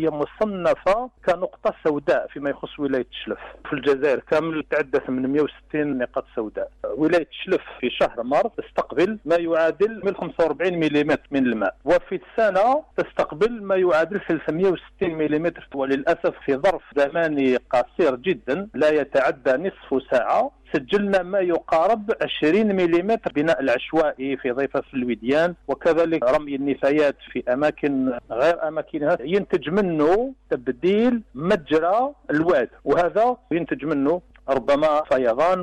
وهي مصنفة كنقطة سوداء فيما يخص ولاية تشلف. في الجزائر كامل تعدى 860 نقاط سوداء. ولاية تشلف في شهر مارس تستقبل ما يعادل 145 ملم من الماء، وفي السنة تستقبل ما يعادل 360 ملم، وللأسف في ظرف زماني قصير جدا لا يتعدى نصف ساعة سجلنا ما يقارب 20 ملم بناء العشوائي في ضفاف الوديان، وكذلك رمي النفايات في أماكن غير أماكنها، ينتج منه تبديل مجرى الواد، وهذا ينتج منه ربما فيضان